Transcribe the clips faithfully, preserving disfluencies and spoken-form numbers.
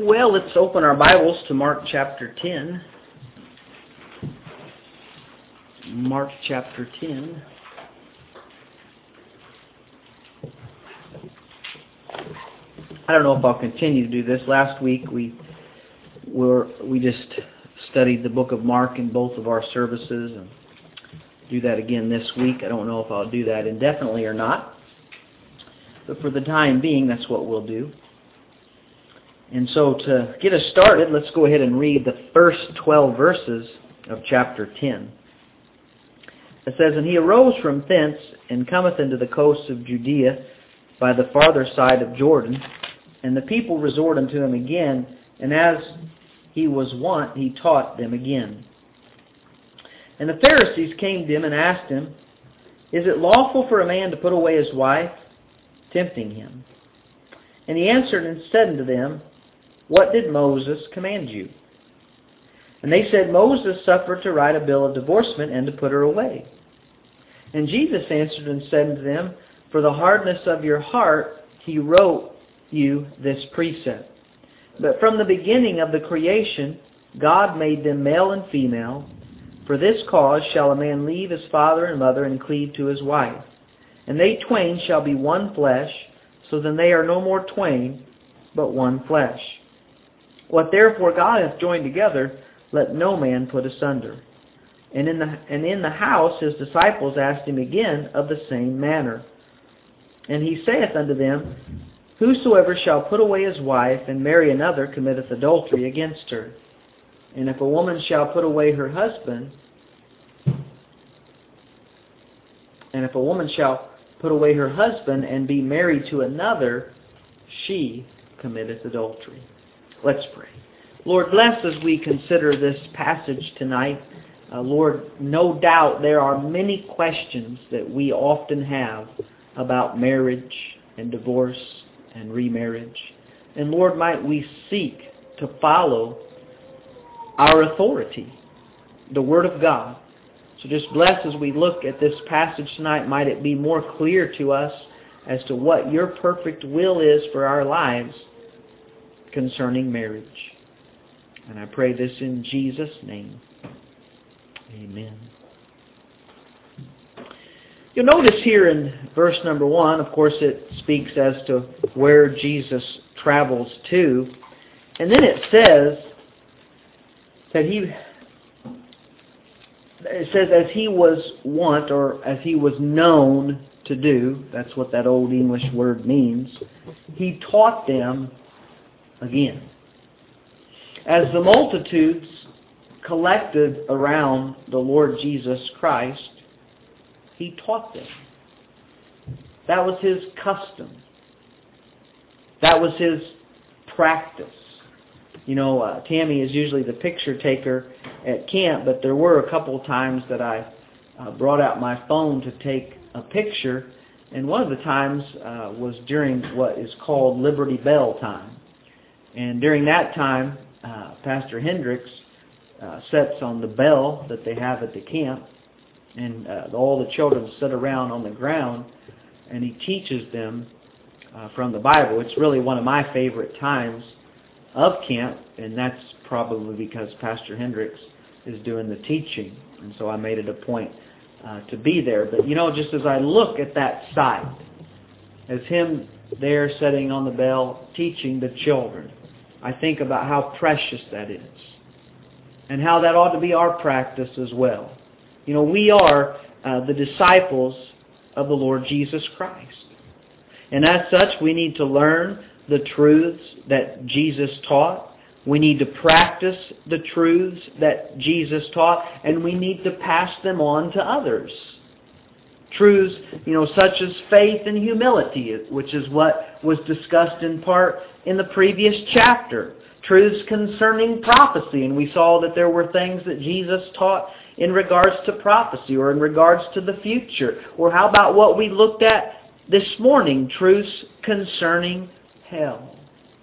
Well, let's open our Bibles to Mark chapter ten. Mark chapter ten. I don't know if I'll continue to do this. Last week we were we just studied the book of Mark in both of our services, and do that again this week. I don't know if I'll do that indefinitely or not, but for the time being, that's what we'll do. And so to get us started, let's go ahead and read the first twelve verses of chapter ten. It says, "And he arose from thence, and cometh into the coasts of Judea by the farther side of Jordan. And the people resort unto him again, and as he was wont, he taught them again. And the Pharisees came to him and asked him, Is it lawful for a man to put away his wife? Tempting him. And he answered and said unto them, What did Moses command you? And they said, Moses suffered to write a bill of divorcement and to put her away. And Jesus answered and said unto them, For the hardness of your heart he wrote you this precept. But from the beginning of the creation God made them male and female. For this cause shall a man leave his father and mother and cleave to his wife. And they twain shall be one flesh, so then they are no more twain, but one flesh. What therefore God hath joined together, let no man put asunder. And in the and in the house his disciples asked him again of the same manner. And he saith unto them, Whosoever shall put away his wife and marry another committeth adultery against her. And if a woman shall put away her husband, and if a woman shall put away her husband and be married to another, she committeth adultery." Let's pray. Lord, bless as we consider this passage tonight. Uh, Lord, no doubt there are many questions that we often have about marriage and divorce and remarriage. And Lord, might we seek to follow our authority, the Word of God. So just bless as we look at this passage tonight, might it be more clear to us as to what your perfect will is for our lives concerning marriage. And I pray this in Jesus' name. Amen. You'll notice here in verse number one, of course, it speaks as to where Jesus travels to. And then it says that he, it says as he was wont, or as he was known to do, that's what that old English word means, he taught them again. As the multitudes collected around the Lord Jesus Christ, he taught them. That was his custom. That was his practice. You know, uh, Tammy is usually the picture taker at camp, but there were a couple of times that I uh, brought out my phone to take a picture, and one of the times uh, was during what is called Liberty Bell time. And during that time, uh, Pastor Hendricks uh, sets on the bell that they have at the camp, and uh, all the children sit around on the ground, and he teaches them uh, from the Bible. It's really one of my favorite times of camp, and that's probably because Pastor Hendricks is doing the teaching, and so I made it a point uh, to be there. But you know, just as I look at that sight, as him there sitting on the bell teaching the children, I think about how precious that is, and how that ought to be our practice as well. You know, we are uh, the disciples of the Lord Jesus Christ. And as such, we need to learn the truths that Jesus taught. We need to practice the truths that Jesus taught. And we need to pass them on to others. Truths, you know, such as faith and humility, which is what was discussed in part in the previous chapter. Truths concerning prophecy. And we saw that there were things that Jesus taught in regards to prophecy, or in regards to the future. Or how about what we looked at this morning, truths concerning hell.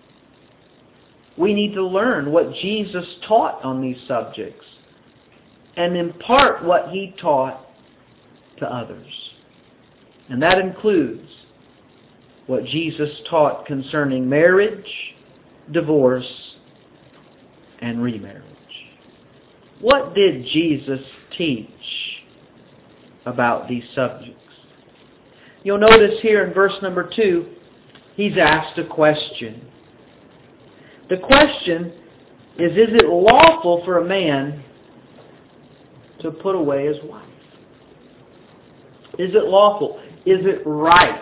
We need to learn what Jesus taught on these subjects and impart what he taught to others. And that includes what Jesus taught concerning marriage divorce, and remarriage. What did Jesus teach about these subjects? You'll notice here in verse number two, he's asked a question. The question is, is it lawful for a man to put away his wife? Is it lawful? Is it right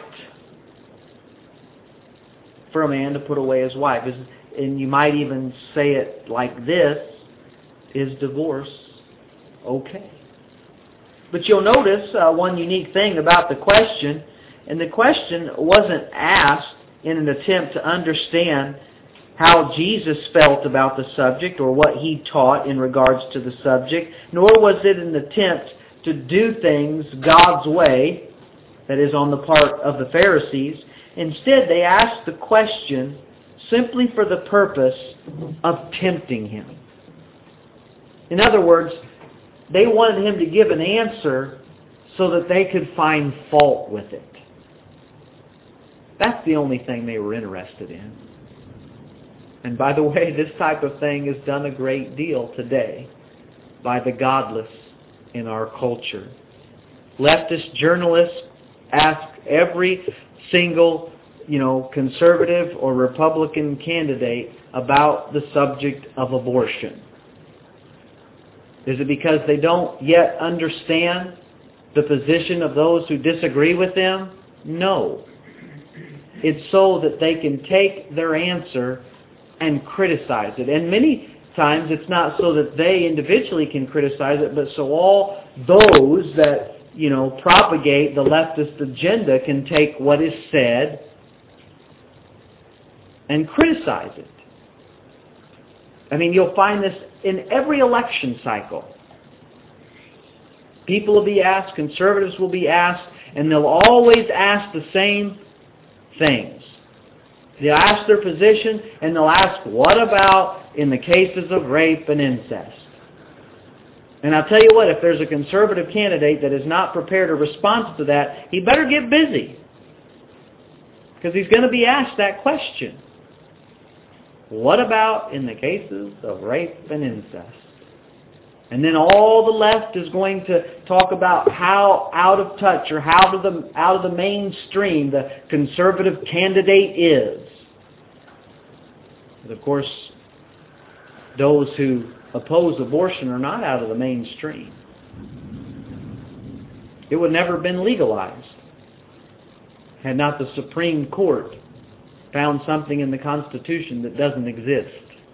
for a man to put away his wife? Is, and you might even say it like this, is divorce okay? But you'll notice uh, one unique thing about the question, and the question wasn't asked in an attempt to understand how Jesus felt about the subject or what he taught in regards to the subject, nor was it an attempt to do things God's way, that is on the part of the Pharisees. Instead, they asked the question simply for the purpose of tempting him. In other words, they wanted him to give an answer so that they could find fault with it. That's the only thing they were interested in. And by the way, this type of thing is done a great deal today by the godless in our culture. Leftist journalists ask every single, you know, conservative or Republican candidate about the subject of abortion. Is it because they don't yet understand the position of those who disagree with them? No. It's so that they can take their answer and criticize it. And many times it's not so that they individually can criticize it, but so all those that, you know, propagate the leftist agenda can take what is said and criticize it. I mean, you'll find this in every election cycle. People will be asked, conservatives will be asked, and they'll always ask the same things. They'll ask their position, and they'll ask, what about in the cases of rape and incest? And I'll tell you what, if there's a conservative candidate that is not prepared to respond to that, he better get busy. Because he's going to be asked that question. What about in the cases of rape and incest? And then all the left is going to talk about how out of touch or how to the, out of the mainstream the conservative candidate is. But of course, those who oppose abortion are not out of the mainstream. It would never have been legalized had not the Supreme Court found something in the Constitution that doesn't exist.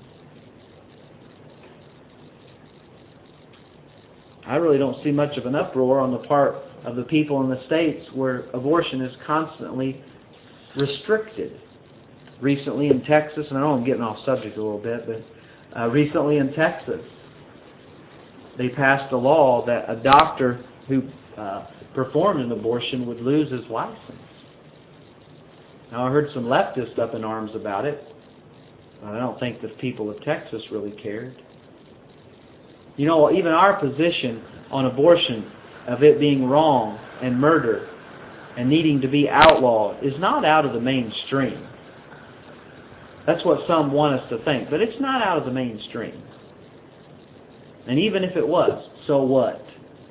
I really don't see much of an uproar on the part of the people in the states where abortion is constantly restricted. Recently in Texas, and I know I'm getting off subject a little bit, but uh, recently in Texas, they passed a law that a doctor who uh, performed an abortion would lose his license. Now, I heard some leftists up in arms about it. I don't think the people of Texas really cared. You know, even our position on abortion, of it being wrong and murder and needing to be outlawed, is not out of the mainstream. That's what some want us to think, but it's not out of the mainstream. And even if it was, so what?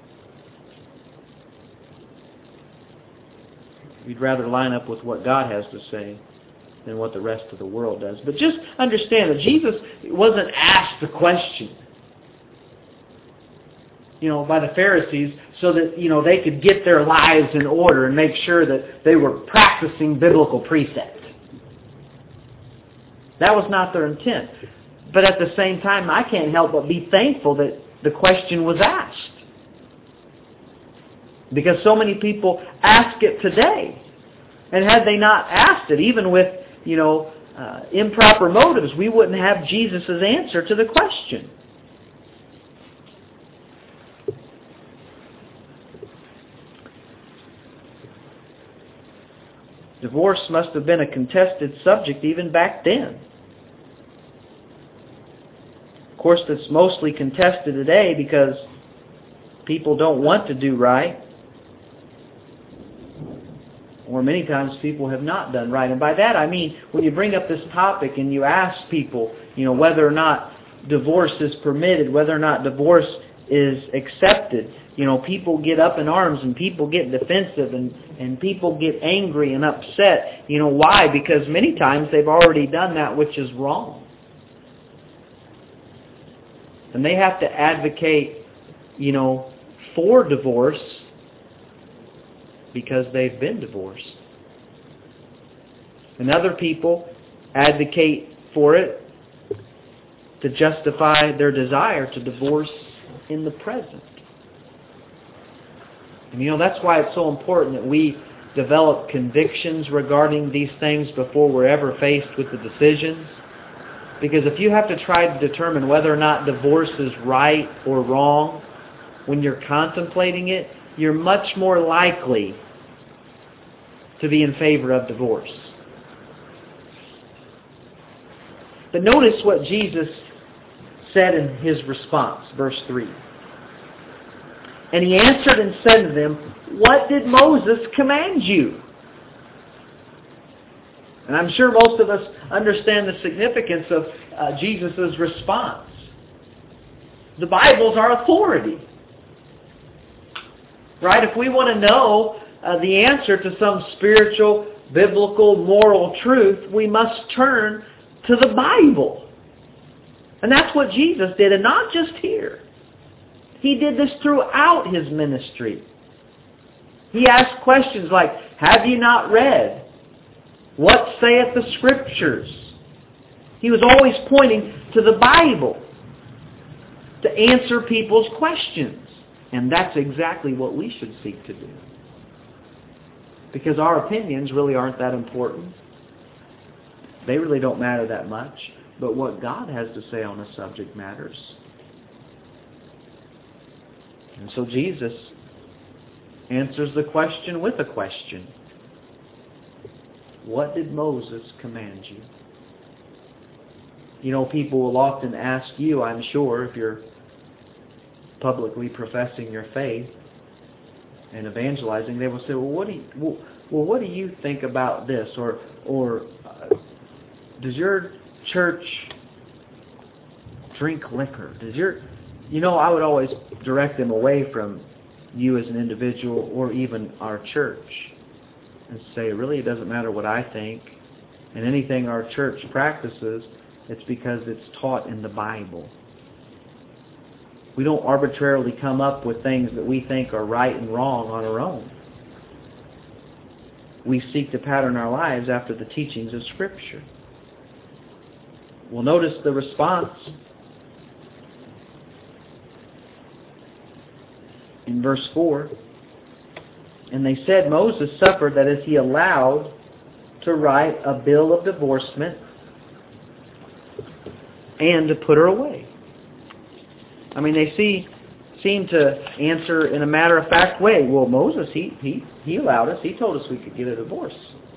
We'd rather line up with what God has to say than what the rest of the world does. But just understand that Jesus wasn't asked the question, you know, by the Pharisees so that, you know, they could get their lives in order and make sure that they were practicing biblical precepts. That was not their intent. But at the same time, I can't help but be thankful that the question was asked. Because so many people ask it today. And had they not asked it, even with, you know, uh, improper motives, we wouldn't have Jesus' answer to the question. Divorce must have been a contested subject even back then. Of course, it's mostly contested today because people don't want to do right, or many times people have not done right. And by that I mean, when you bring up this topic and you ask people, you know, whether or not divorce is permitted, whether or not divorce is accepted, you know, people get up in arms and people get defensive and, and people get angry and upset. You know, why? Because many times they've already done that which is wrong. And they have to advocate, you know, for divorce because they've been divorced. And other people advocate for it to justify their desire to divorce in the present. And you know, that's why it's so important that we develop convictions regarding these things before we're ever faced with the decisions. Because if you have to try to determine whether or not divorce is right or wrong when you're contemplating it, you're much more likely to be in favor of divorce. But notice what Jesus said in His response, verse three. And He answered and said to them, "What did Moses command you?" And I'm sure most of us understand the significance of uh, Jesus' response. The Bible's our authority. Right? If we want to know uh, the answer to some spiritual, biblical, moral truth, we must turn to the Bible. And that's what Jesus did, and not just here. He did this throughout His ministry. He asked questions like, "Have you not read? What saith the Scriptures?" He was always pointing to the Bible to answer people's questions. And that's exactly what we should seek to do. Because our opinions really aren't that important. They really don't matter that much. But what God has to say on a subject matters. And so Jesus answers the question with a question. What did Moses command you? You know, people will often ask you, I'm sure, if you're publicly professing your faith and evangelizing, they will say, well, what do you, well, well what do you think about this? Or, or uh, does your church drink liquor? Does your, you know, I would always direct them away from you as an individual or even our church and say, really, it doesn't matter what I think. And anything our church practices, it's because it's taught in the Bible. We don't arbitrarily come up with things that we think are right and wrong on our own. We seek to pattern our lives after the teachings of Scripture. Well, notice the response in verse four. And they said, Moses suffered, that is, he allowed to write a bill of divorcement and to put her away. I mean, they see, seem to answer in a matter-of-fact way. Well, Moses, he, he, he allowed us. He told us we could get a divorce.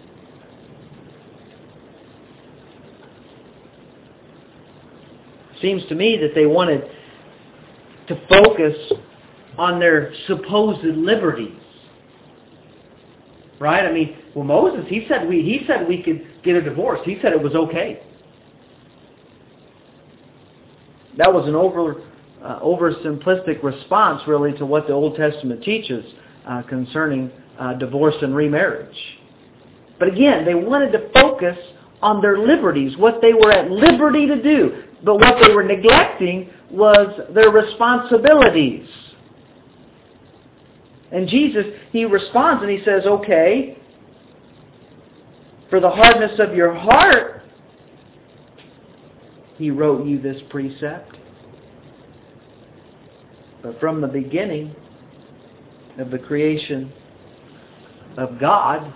Seems to me that they wanted to focus on their supposed liberties. Right? I mean, well, Moses, he said we he said we could get a divorce. He said it was okay. That was an over uh, oversimplistic response, really, to what the Old Testament teaches uh, concerning uh, divorce and remarriage. But again, they wanted to focus on their liberties, what they were at liberty to do. But what they were neglecting was their responsibilities. And Jesus, He responds and He says, okay, for the hardness of your heart, He wrote you this precept. But from the beginning of the creation of God,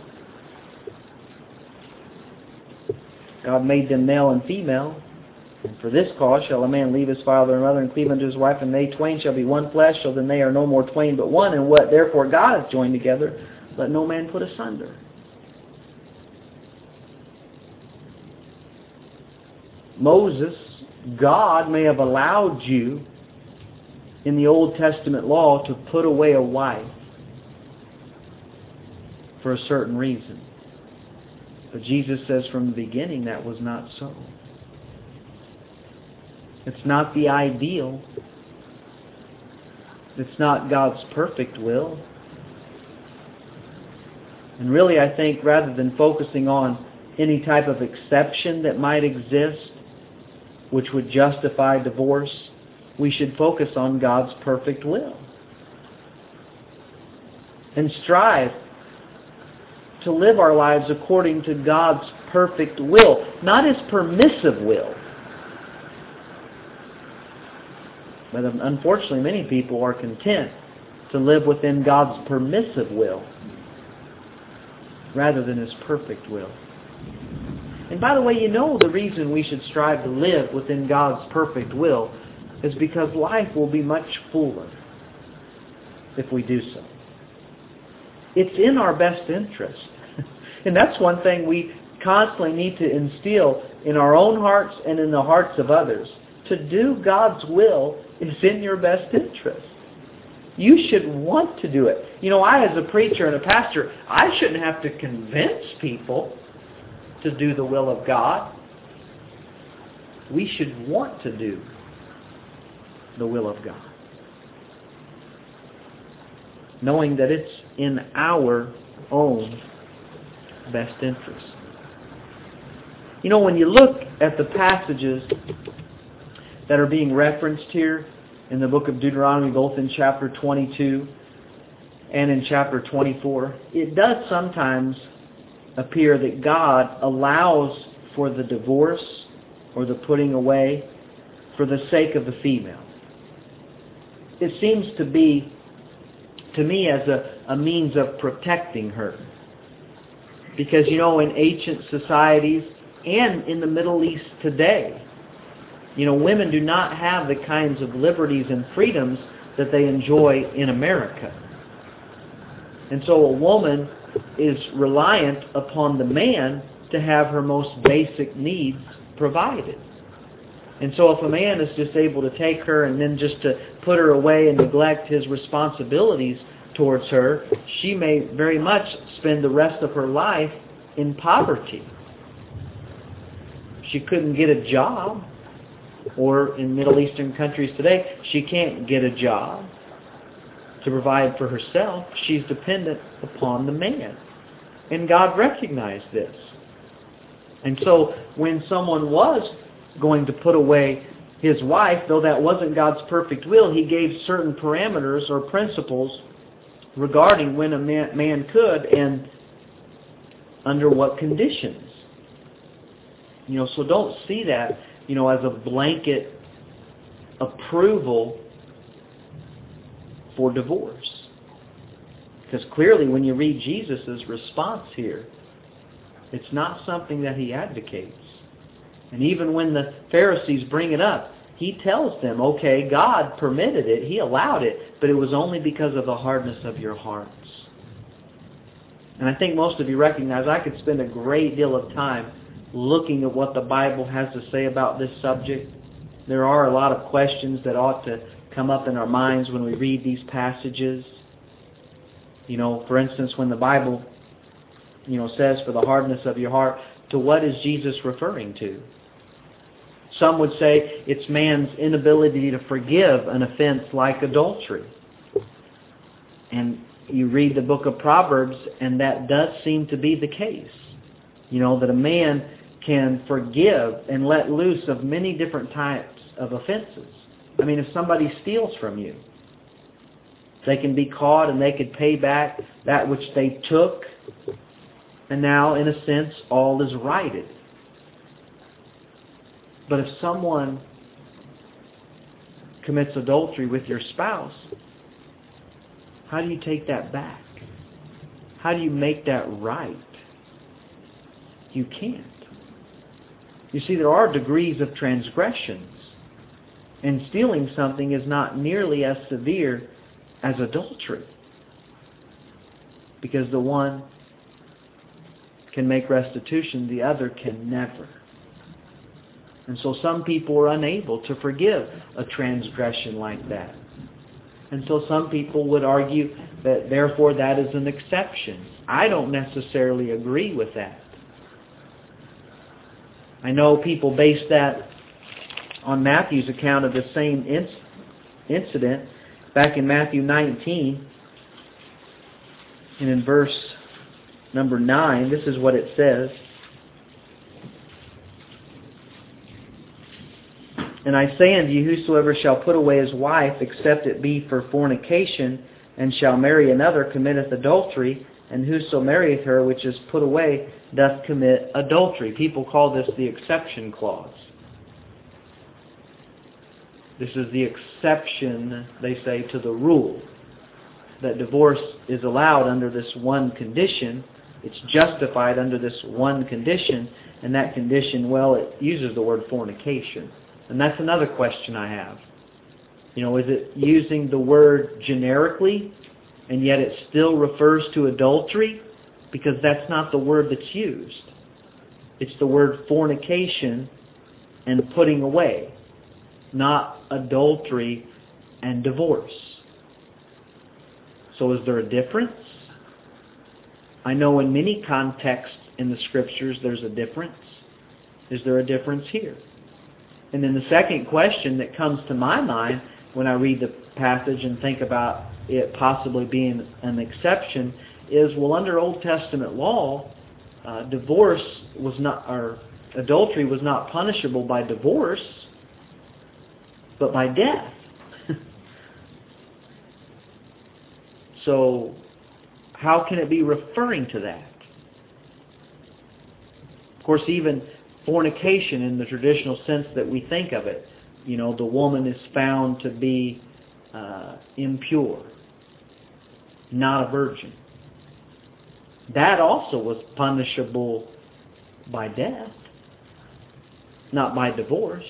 God made them male and female. And for this cause shall a man leave his father and mother and cleave unto his wife, and they twain shall be one flesh, so then they are no more twain but one. And what therefore God hath joined together, let no man put asunder. Moses, God may have allowed you in the Old Testament law to put away a wife for a certain reason. But Jesus says from the beginning that was not so. It's not the ideal. It's not God's perfect will. And really, I think rather than focusing on any type of exception that might exist, which would justify divorce, we should focus on God's perfect will. And strive to live our lives according to God's perfect will, not His permissive will. But unfortunately, many people are content to live within God's permissive will rather than His perfect will. And by the way, you know the reason we should strive to live within God's perfect will is because life will be much fuller if we do so. It's in our best interest. And that's one thing we constantly need to instill in our own hearts and in the hearts of others. To do God's will is in your best interest. You should want to do it. You know, I as a preacher and a pastor, I shouldn't have to convince people to do the will of God. We should want to do the will of God, knowing that it's in our own best interest. You know, when you look at the passages that are being referenced here in the book of Deuteronomy, both in chapter twenty-two and in chapter twenty-four, it does sometimes appear that God allows for the divorce or the putting away for the sake of the female. It seems to be, to me, as a, a means of protecting her. Because, you know, in ancient societies and in the Middle East today, you know, women do not have the kinds of liberties and freedoms that they enjoy in America. And so a woman is reliant upon the man to have her most basic needs provided. And so if a man is just able to take her and then just to put her away and neglect his responsibilities towards her, she may very much spend the rest of her life in poverty. She couldn't get a job. Or in Middle Eastern countries today, she can't get a job to provide for herself. She's dependent upon the man. And God recognized this. And so when someone was going to put away his wife, though that wasn't God's perfect will, He gave certain parameters or principles regarding when a man, man could and under what conditions. You know, so don't see that, you know, as a blanket approval for divorce. Because clearly when you read Jesus' response here, it's not something that He advocates. And even when the Pharisees bring it up, He tells them, okay, God permitted it, He allowed it, but it was only because of the hardness of your hearts. And I think most of you recognize I could spend a great deal of time looking at what the Bible has to say about this subject. There are a lot of questions that ought to come up in our minds when we read these passages. You know, for instance, when the Bible, you know, says for the hardness of your heart, to what is Jesus referring to? Some would say it's man's inability to forgive an offense like adultery. And you read the book of Proverbs, and that does seem to be the case. You know, that a man can forgive and let loose of many different types of offenses. I mean, if somebody steals from you, they can be caught and they could pay back that which they took, and now, in a sense, all is righted. But if someone commits adultery with your spouse, how do you take that back? How do you make that right? You can't. You see, there are degrees of transgressions, and stealing something is not nearly as severe as adultery, because the one can make restitution, the other can never. And so some people are unable to forgive a transgression like that. And so some people would argue that therefore that is an exception. I don't necessarily agree with that. I know people base that on Matthew's account of the same inc- incident back in Matthew nineteen. And in verse number nine, this is what it says. And I say unto you, whosoever shall put away his wife, except it be for fornication, and shall marry another, committeth adultery, and whoso marrieth her which is put away doth commit adultery. People call this the exception clause. This is the exception, they say, to the rule, that divorce is allowed under this one condition. It's justified under this one condition, and that condition, well, it uses the word fornication. And that's another question I have. You know, is it using the word generically, and yet it still refers to adultery? Because that's not the word that's used. It's the word fornication and putting away, not adultery and divorce. So is there a difference? I know in many contexts in the Scriptures there's a difference. Is there a difference here? And then the second question that comes to my mind when I read the passage and think about it possibly being an exception is, well, under Old Testament law, uh, divorce was not, or adultery was not punishable by divorce, but by death. So how can it be referring to that? Of course, even fornication in the traditional sense that we think of it, you know, the woman is found to be uh, impure, not a virgin. That also was punishable by death, not by divorce.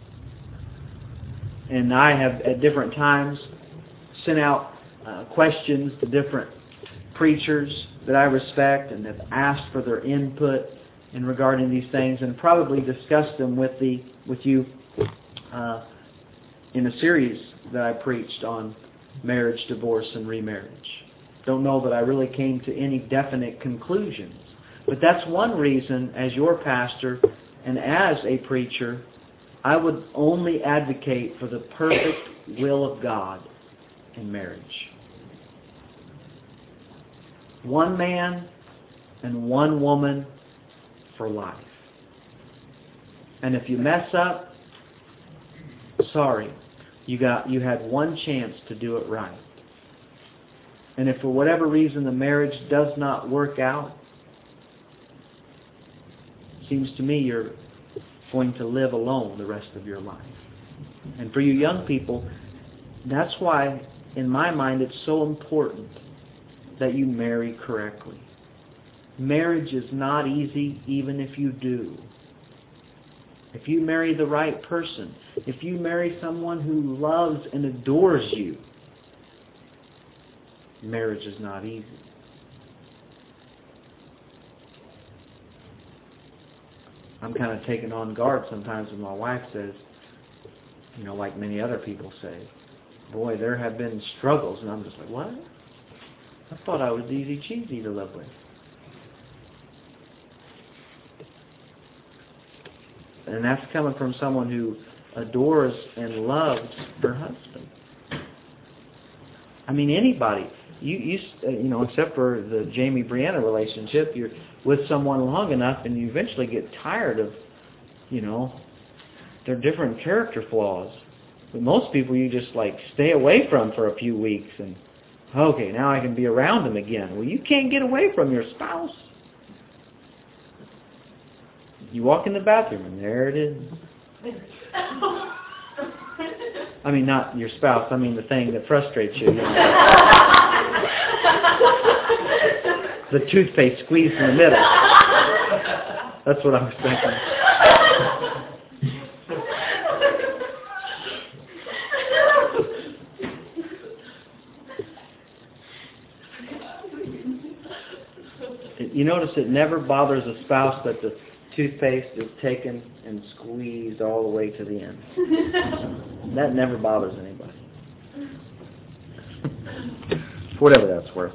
And I have at different times sent out uh, questions to different preachers that I respect and have asked for their input in regarding these things, and probably discussed them with the with you uh, in a series that I preached on marriage, divorce, and remarriage. Don't know that I really came to any definite conclusions, but that's one reason, as your pastor and as a preacher, I would only advocate for the perfect will of God in marriage. One man and one woman for life. And if you mess up, sorry, you got you had one chance to do it right. And if for whatever reason the marriage does not work out, it seems to me you're going to live alone the rest of your life. And for you young people, that's why, in my mind, it's so important that you marry correctly. Marriage is not easy even if you do. If you marry the right person, if you marry someone who loves and adores you, marriage is not easy. I'm kind of taken on guard sometimes when my wife says, you know, like many other people say, boy, there have been struggles. And I'm just like, what? I thought I was easy cheesy to live with. And that's coming from someone who adores and loves her husband. I mean, anybody. You, you, you know, except for the Jamie Brianna relationship, you're with someone long enough and you eventually get tired of, you know, their different character flaws. But most people you just like stay away from for a few weeks and, okay, now I can be around them again. Well, you can't get away from your spouse. You walk in the bathroom and there it is. I mean, not your spouse. I mean the thing that frustrates you. You know? The toothpaste squeezed in the middle. That's what I was thinking. You notice it never bothers a spouse that the toothpaste is taken and squeezed all the way to the end. That never bothers anybody. for whatever that's worth.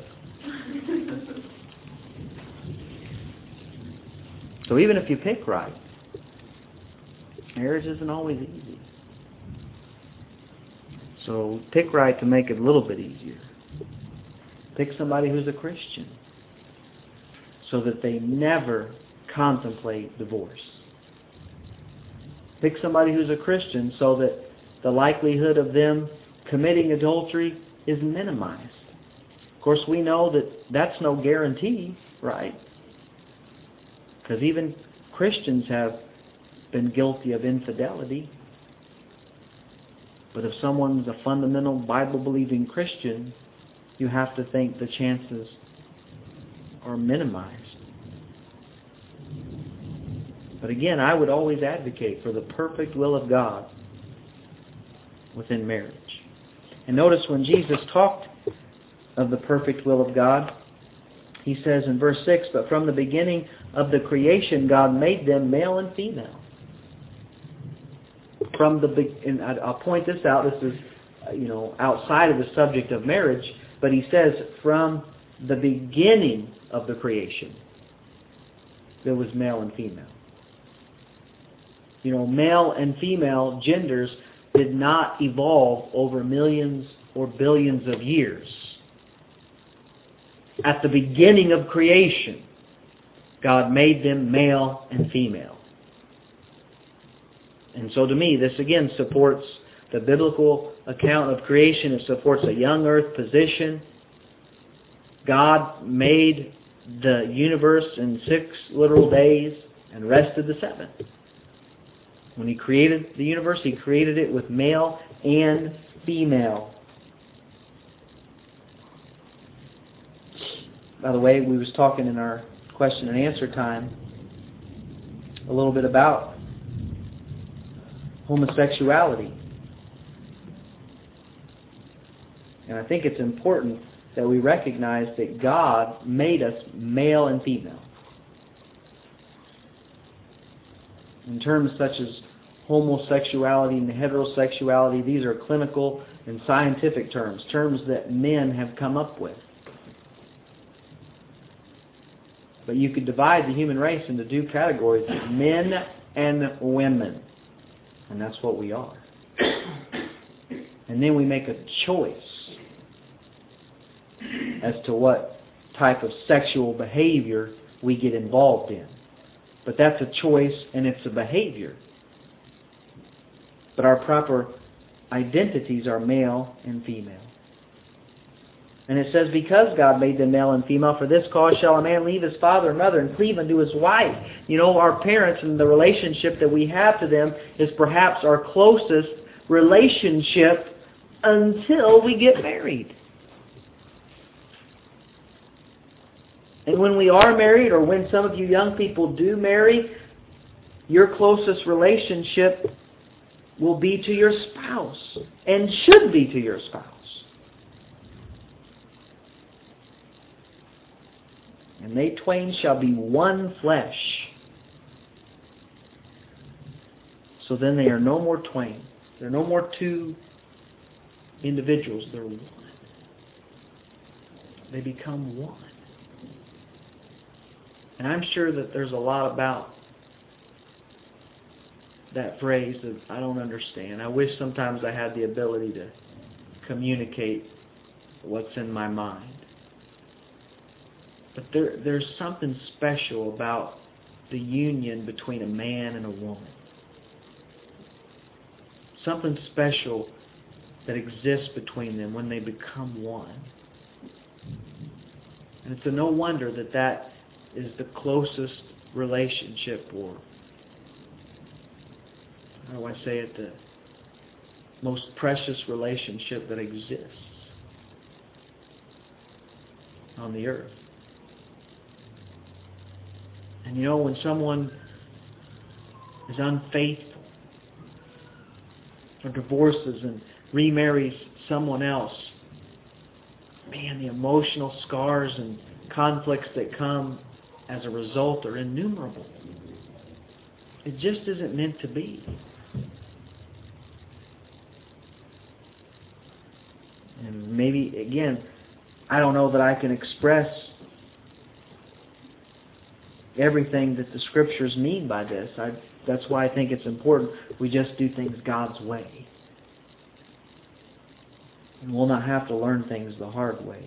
So even if you pick right, marriage isn't always easy. So pick right to make it a little bit easier. Pick somebody who's a Christian so that they never contemplate divorce. Pick somebody who's a Christian so that the likelihood of them committing adultery is minimized. Of course, we know that that's no guarantee, right? Because even Christians have been guilty of infidelity. But if someone's a fundamental Bible-believing Christian, you have to think the chances are minimized. But again, I would always advocate for the perfect will of God within marriage. And notice when Jesus talked of the perfect will of God, he says in verse six, "But from the beginning of the creation, God made them male and female." From the be- and I'll point this out. This is, you know, outside of the subject of marriage, but he says from the beginning of the creation, there was male and female. You know, male and female genders did not evolve over millions or billions of years. At the beginning of creation, God made them male and female. And so to me, this again supports the biblical account of creation. It supports a young earth position. God made the universe in six literal days and rested the seventh. When He created the universe, He created it with male and female. By the way, we was talking in our question and answer time a little bit about homosexuality. And I think it's important that we recognize that God made us male and female. In terms such as homosexuality and heterosexuality, these are clinical and scientific terms, terms that men have come up with. But you could divide the human race into two categories, men and women. And that's what we are. And then we make a choice as to what type of sexual behavior we get involved in. But that's a choice and it's a behavior. But our proper identities are male and female. And it says, because God made them male and female, for this cause shall a man leave his father and mother and cleave unto his wife. You know, our parents and the relationship that we have to them is perhaps our closest relationship until we get married. And when we are married, or when some of you young people do marry, your closest relationship will be to your spouse, and should be to your spouse. And they twain shall be one flesh. So then they are no more twain. They're no more two individuals. They're one. They become one. And I'm sure that there's a lot about that phrase that I don't understand. I wish sometimes I had the ability to communicate what's in my mind. But there, there's something special about the union between a man and a woman. Something special that exists between them when they become one. And it's a no wonder that that is the closest relationship, or how do I say it, the most precious relationship that exists on the earth. And you know, when someone is unfaithful or divorces and remarries someone else, man, the emotional scars and conflicts that come as a result are innumerable. It just isn't meant to be. And maybe, again, I don't know that I can express everything that the Scriptures mean by this. I, that's why I think it's important we just do things God's way. And we'll not have to learn things the hard way.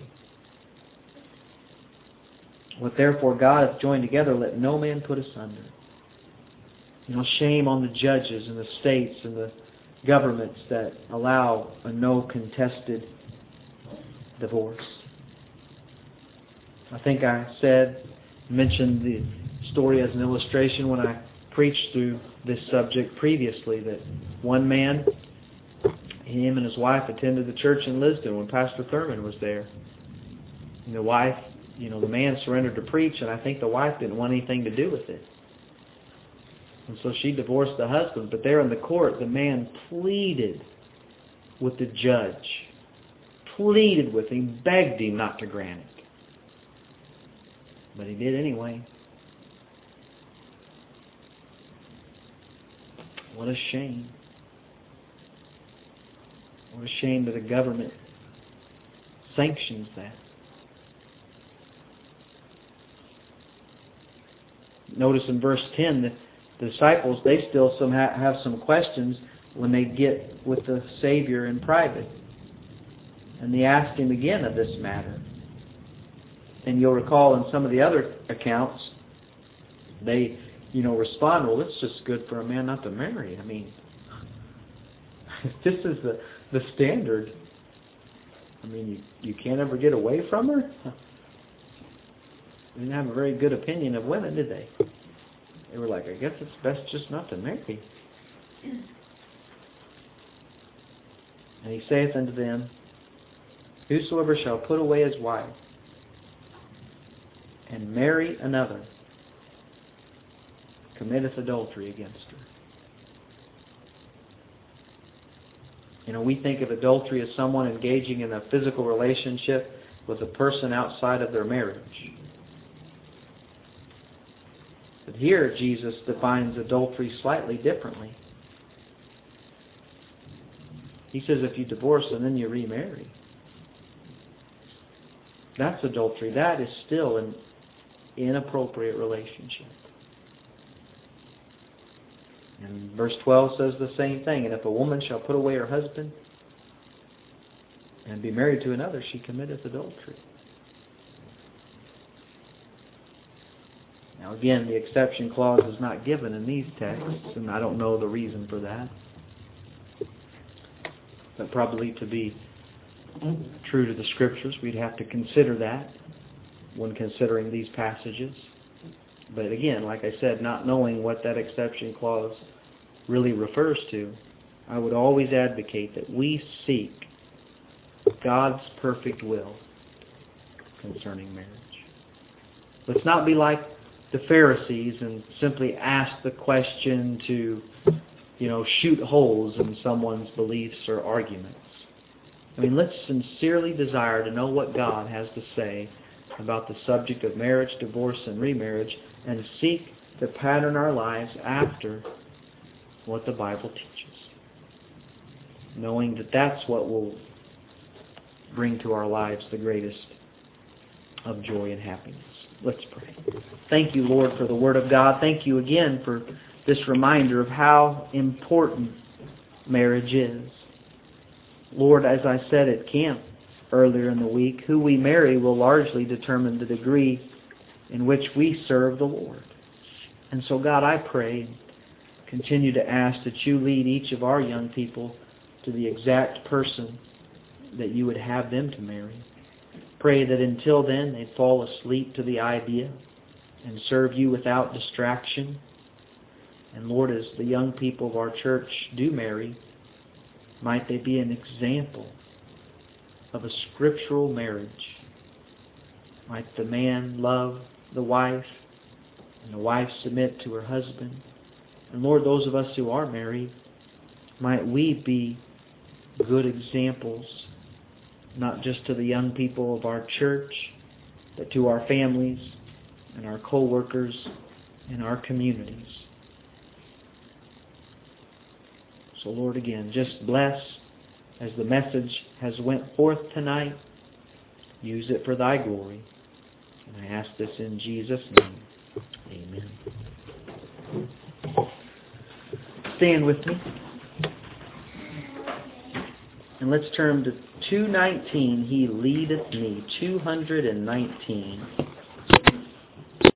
What therefore God hath joined together, let no man put asunder. You know, shame on the judges and the states and the governments that allow a no contested divorce. I think I said, mentioned the story as an illustration when I preached through this subject previously, that one man, him and his wife attended the church in Lisbon when Pastor Thurman was there. And the wife, you know, the man surrendered to preach, and I think the wife didn't want anything to do with it. And so she divorced the husband. But there in the court, the man pleaded with the judge. Pleaded with him, begged him not to grant it. But he did anyway. What a shame. What a shame that the government sanctions that. Notice in verse ten that the disciples, they still some ha- have some questions when they get with the Savior in private. And they ask Him again of this matter. And you'll recall in some of the other accounts, they, you know, respond, well, it's just good for a man not to marry. I mean, if this is the, the standard, I mean, you, you can't ever get away from her? They didn't have a very good opinion of women, did they? They were like, I guess it's best just not to marry. And He saith unto them, whosoever shall put away his wife and marry another committeth adultery against her. You know, we think of adultery as someone engaging in a physical relationship with a person outside of their marriage. But here Jesus defines adultery slightly differently. He says if you divorce and then you remarry, that's adultery. That is still an inappropriate relationship. And verse twelve says the same thing. And if a woman shall put away her husband and be married to another, she committeth adultery. Now again, the exception clause is not given in these texts, and I don't know the reason for that. But probably to be true to the Scriptures, we'd have to consider that when considering these passages. But again, like I said, not knowing what that exception clause really refers to, I would always advocate that we seek God's perfect will concerning marriage. Let's not be like the Pharisees and simply ask the question to, you know, shoot holes in someone's beliefs or arguments. I mean, let's sincerely desire to know what God has to say about the subject of marriage, divorce, and remarriage, and seek to pattern our lives after what the Bible teaches, knowing that that's what will bring to our lives the greatest of joy and happiness. Let's pray. Thank you, Lord, for the Word of God. Thank you again for this reminder of how important marriage is. Lord, as I said at camp earlier in the week, who we marry will largely determine the degree in which we serve the Lord. And so, God, I pray, continue to ask that you lead each of our young people to the exact person that you would have them to marry. Pray that until then they fall asleep to the idea and serve you without distraction. And Lord, as the young people of our church do marry, might they be an example of a scriptural marriage. Might the man love the wife and the wife submit to her husband. And Lord, those of us who are married, might we be good examples, not just to the young people of our church, but to our families and our co-workers and our communities. So Lord, again, just bless as the message has went forth tonight. Use it for Thy glory. And I ask this in Jesus' name. Amen. Stand with me. And let's turn to two nineteen. He leadeth me. two nineteen.